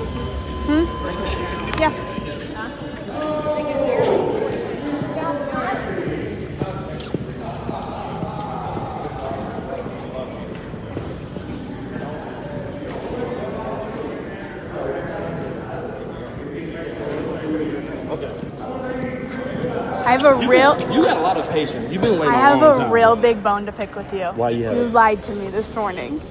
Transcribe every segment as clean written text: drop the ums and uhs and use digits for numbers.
Yeah. I have a You got a lot of patience. You've been waiting I a long have time. a real big bone to pick with you. Why you have You it? lied to me this morning.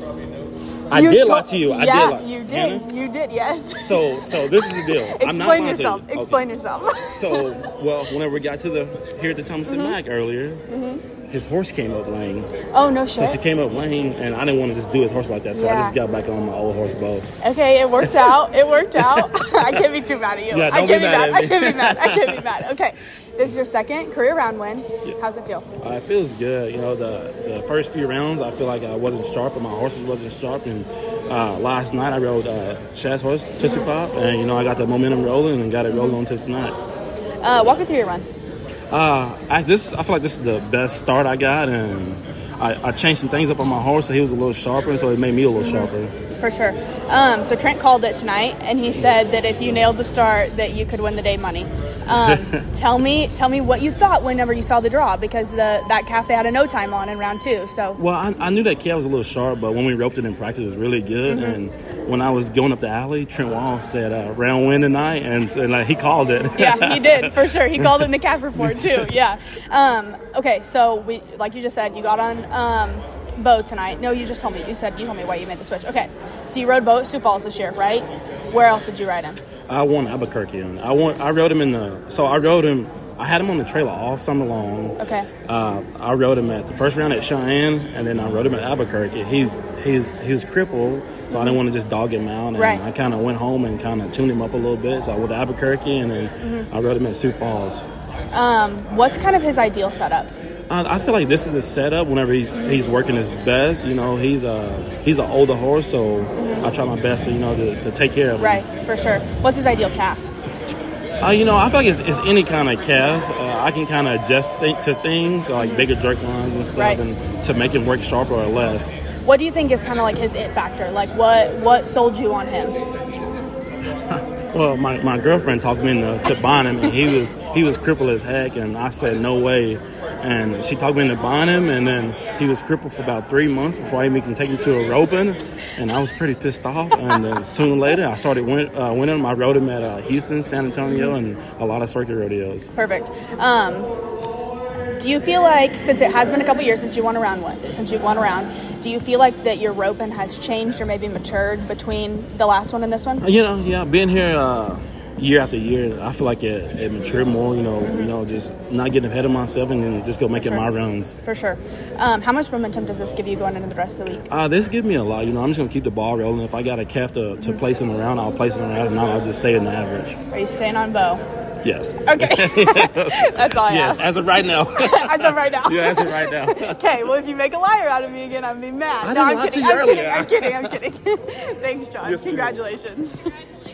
I did lie to you. I yeah, did lie. you did. Hannah? You did, yes. So this is the deal. I'm not Explain lying yourself. to you. Explain Okay. yourself. So, whenever we got to here at the Thomason Mac earlier, his horse came up lame. Oh, no So she shit. came up lame, and I didn't want to just do his horse like that. So I Yeah. just got back on my old horse Bo. Okay, it worked out. It worked out. I can't be too mad at you. Yeah, I don't can't be be mad mad. at I me. can't be mad. I can't be mad. Okay, this is your second career round win. Yeah. How's it feel? It feels good. You know, the first few rounds, I feel like I wasn't sharp, and my horses wasn't sharp. And last night, I rode Chad's horse, Tootsie Pop, and you know, I got the momentum rolling and got it rolling on to tonight. Walk me through your run. I feel like this is the best start I got, and I changed some things up on my horse, so he was a little sharper, so it made me a little sharper. For sure. So Trent called it tonight, and he said that if you nailed the start, that you could win the day money. Tell me what you thought whenever you saw the draw, because that calf they had a no time on in round 2. So Well, I knew that calf was a little sharp, but when we roped it in practice, it was really good. And when I was going up the alley, Trent Wall said round win tonight, and like, he called it. yeah, he did for sure. He called it in the calf report too. Yeah. Okay, so we, like you just said, you got on Bo tonight. No, you told me why you made the switch. Okay, so you rode Bo at Sioux Falls this year, right? Where else did you ride him? I won Albuquerque. I rode him. I had him on the trailer all summer long. Okay. I rode him at the first round at Cheyenne, and then I rode him at Albuquerque. He was crippled, so I didn't want to just dog him out. And Right. I kind of went home and kind of tuned him up a little bit. So I went to Albuquerque, and then I rode him at Sioux Falls. What's kind of his ideal setup? I feel like this is his setup whenever he's working his best. You know, he's an older horse, so I try my best to take care of him. Right, for sure. What's his ideal calf? I feel like it's any kind of calf. I can kind of adjust to things like bigger jerk lines and stuff, Right. and to make him work sharper or less. What do you think is kind of like his it factor? Like what sold you on him? Well, my girlfriend talked me into buying him, and he was crippled as heck, and I said no way. And she talked me into buying him, and then he was crippled for about 3 months before I even can take him to a roping, and I was pretty pissed off. And then sooner or later, I started winning him. I rode him at Houston, San Antonio, and a lot of circuit rodeos. Perfect. Do you feel like, since it has been a couple years since you've won around, do you feel like that your roping has changed or maybe matured between the last one and this one? Yeah, being here year after year, I feel like it matured more. Just not getting ahead of myself and then just go making my runs. For sure. How much momentum does this give you going into the rest of the week? This gives me a lot. I'm just gonna keep the ball rolling. If I got a calf to place him around, I'll place him around, and I'll just stay in the average. Are you staying on Bo? Yes. Okay. That's all I Yes, ask. as of right now. As of right now. Yeah, as of right now. Okay, well, if you make a liar out of me again, I'd be mad. I No, didn't I'm lie to kidding. you I'm earlier. kidding. I'm kidding. Thanks, John. Yes, we will. Congratulations.